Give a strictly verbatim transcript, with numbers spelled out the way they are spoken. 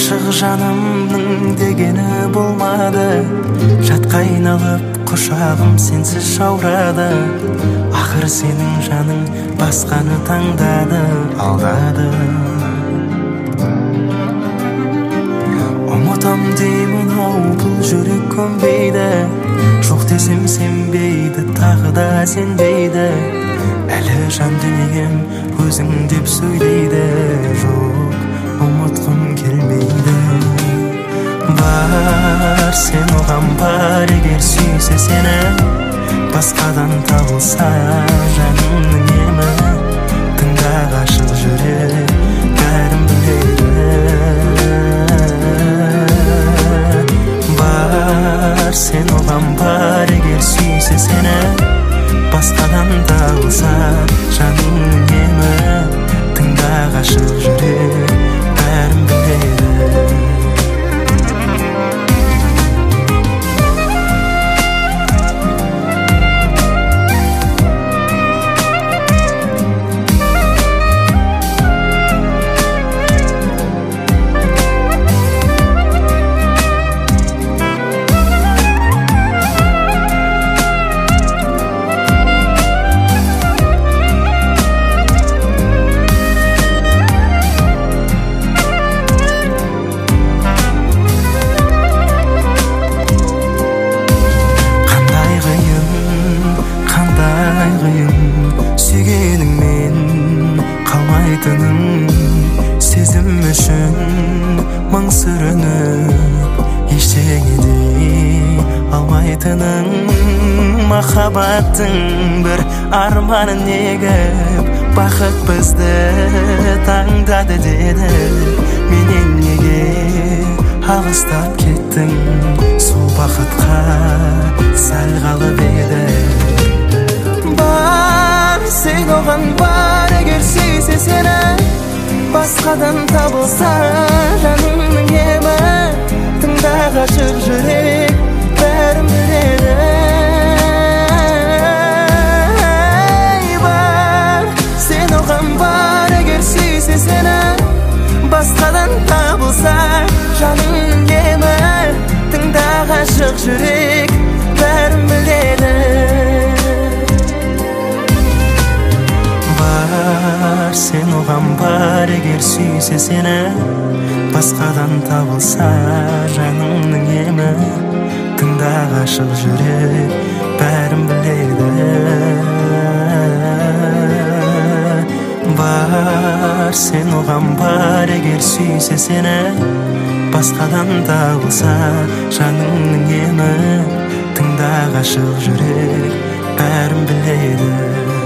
Ашық жанымның дегені болмады, жатқа айналып құшағым сенсіз жаурады. Ақыр сенің жаның басқаны таңдады, алдады. Ұмытам деймін ау, бұл жүрек көнбейді. Жоқ десем сенбейді, тағы да сенбейді. Әлі жан дүнием өзің деп сөйлейді. Жоқ, ұмытқым келмейді. Бар, сен оған бар, егер сүйсе сені. Басқадан табылса жанымның емі. Тыңда ғашық жүрек, бәрін біледі. Бар, сен оған бар, егер сүйсе сені. Басқадан табылса жанымның емі. Тыңда ғашық жүрек, бәрін біледі. Сезім үшін мың сүрініп, ештеңе дей алмайтының. Махаббаттың бір арманын егіп, бақыт бізді таңдады деді. Менен неге алыстап кеттің, сол бақытқа сәл қалып еді. Бар, сен оған бар, егер сүйсе сені. Басқадан табылса жанымның емі. Тыңда ғашық жүрек, бәрін біледі. Бар, сен оған бар, егер сүйсе сені. Басқадан табылса жанымның емі. Тыңда ғашық жүрек, бәрін біледі. Бар, сен оған бар, егер сүйсе сені. Басқадан табылса жанымның емі. Тыңда ғашық жүрек, бәрін біледі. Бар, сен оған бар, егер сүйсе сені. Басқадан табылса жанымның емі. Тыңда ғашық жүрек, бәрін біледі.